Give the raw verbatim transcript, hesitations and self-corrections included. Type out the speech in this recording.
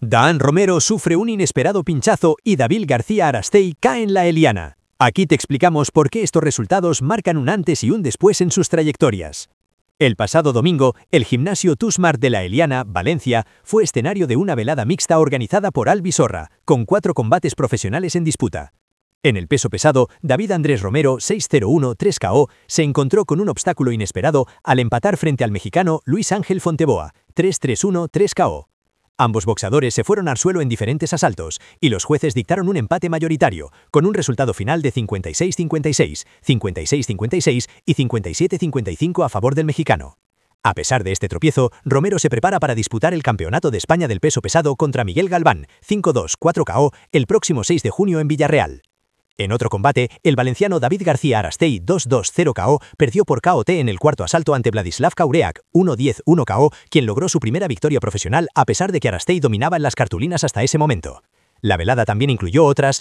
Daan Romero sufre un inesperado pinchazo y David García Arastey cae en la Eliana. Aquí te explicamos por qué estos resultados marcan un antes y un después en sus trayectorias. El pasado domingo, el gimnasio Tusmart de la Eliana, Valencia, fue escenario de una velada mixta organizada por Albi Sorra, con cuatro combates profesionales en disputa. En el peso pesado, David Andrés Romero, seis cero uno tres K O, se encontró con un obstáculo inesperado al empatar frente al mexicano Luis Ángel Fonteboa, tres tres uno tres K O. Ambos boxadores se fueron al suelo en diferentes asaltos, y los jueces dictaron un empate mayoritario, con un resultado final de cincuenta y seis cincuenta y seis, cincuenta y seis cincuenta y seis y cincuenta y siete cincuenta y cinco a favor del mexicano. A pesar de este tropiezo, Romero se prepara para disputar el Campeonato de España del peso pesado contra Miguel Galván, cinco dos cuatro K O, el próximo seis de junio en Villarreal. En otro combate, el valenciano David García Arastey, dos dos cero K O, perdió por K O T en el cuarto asalto ante Vladislav Kaureak, uno diez uno K O, quien logró su primera victoria profesional a pesar de que Arastey dominaba en las cartulinas hasta ese momento. La velada también incluyó otras